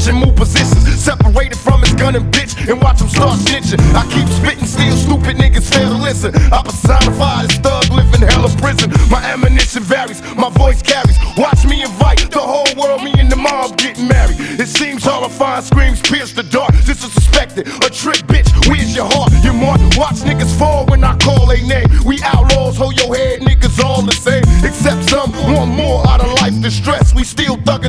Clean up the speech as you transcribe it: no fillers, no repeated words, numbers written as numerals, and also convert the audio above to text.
watch him move positions, separated from his gun and bitch, and watch him start snitching. I keep spitting, still stupid niggas fail to listen. I personify this thug living hell of prison. My ammunition varies, my voice carries. Watch me invite the whole world, me and the mom getting married. It seems horrifying, screams pierce the dark. This is suspected, a trick, bitch. Where's your heart? Your mark. Watch niggas fall when I call a name. We outlaws, hold your head, niggas all the same. Except some want more out of life than stress. We still thuggin'.